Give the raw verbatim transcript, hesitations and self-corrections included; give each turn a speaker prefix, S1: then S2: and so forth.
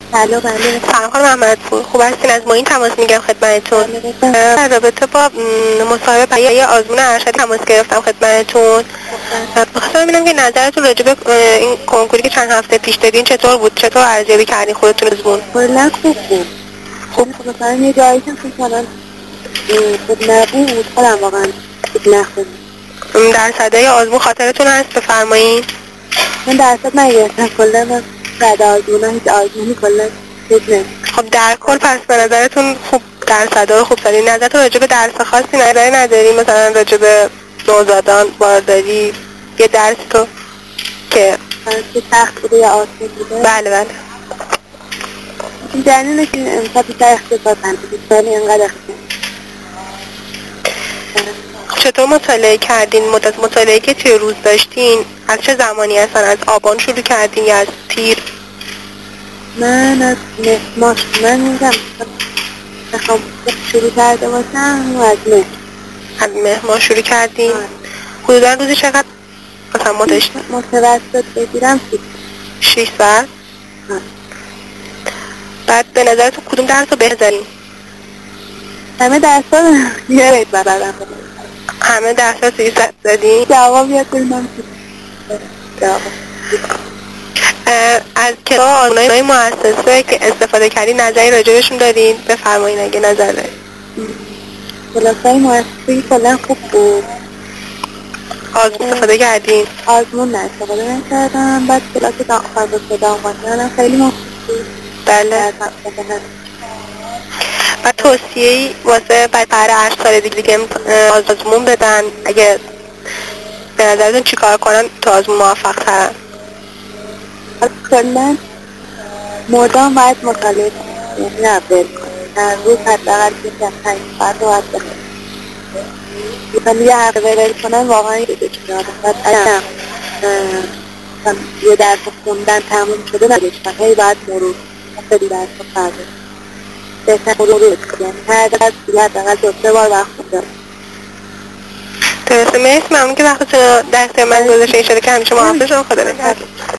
S1: بله بله.
S2: سلام خانم محمدپور، خوب هستین؟ از معین تماس میگیرم خدمتتون. در رابطه با مصاحبه برای آزمون ارشدی تماس گرفتم خدمتتون. بخواستم ببینم که نظرتون راجع به این کنکوری که چند هفته پیش دادین چطور بود؟ چطور ارزیابی کردین خودتون آزمون؟
S1: کلا خوب بود. خوب خب مثلا یه جایی که مثلا خوب نبود خودم واقعا خوب نخوندم.
S2: درصدهای آزمون خاطرتون هست؟ بفرمایید.
S1: من درصد نگرفتم کلا، من بعد آزمون هیچ آزمونی کلا بدونم.
S2: خب در کل پس به نظرتون خوب درصدها رو خوب دارین؟ نظرتون راجع به درس خاصی نظری ندارین؟ مثلا راجع به نوزادان، بارداری، یه درس تو که
S1: که سخت بوده یا آسون بوده؟
S2: بله بله.
S1: این دلیله که امسال بیشتر اختصاص هنده بیشتری اینقدر اختصاص.
S2: چطور مطالعه کردین؟ مدت مطالعه که چه روز داشتین؟ از چه زمانی هستن؟ از آبان شروع کردین یا از تیر؟
S1: من از مهر من میگم بخوام شروع کرده باشم و از مهر
S2: از مهر ماه شروع کردین؟ حدودا روزی چقدر مثلا ما داشتین؟
S1: متوسط بگیرم
S2: شش ساعت؟ بعد به نظرتون کدوم درس رو بهترین؟
S1: همه درس ها یه رید بردم.
S2: همه درس ها سیصد زدین؟
S1: جواب یاد بینم جواب
S2: از کتاب آزمون‌های مؤسسه که استفاده کردین نظری راجبشون دارین؟ بفرمایین اگه نظر دارین.
S1: کلاس‌های مؤسسه‌ای کلا خوب بود.
S2: آزمون استفاده کردین؟
S1: آزمون نه استفاده نکردم. بعد کلاس آخر با صدا آمدن خیلی مفید بود.
S2: بله. و توصیه‌ای واسه برای هر سال دیگه دیگه آزمون بدن، اگه به نظرتون چی کار کنن تو آزمون موفق ترن؟
S1: کلا مردم باید مطالعه کنیم، نه اول کنیم هر روز حداقل که پنج ساعت رو باید بخونیم. یه حق ول کنن واقعا یه دیگه کنار باید اگر یه درس خوندن تموم شده نداشتن هی باید مرور خیلی درس رو فرده بهتر مرور کنیم. هر درس دیگه حداقل دو سه بار وقت خوندم.
S2: درسته. مرسی ممنون که وقتتون رو در اختیار من گذاشتین. ان شاءالله که همیشه موفق شما. خدا نگهدار.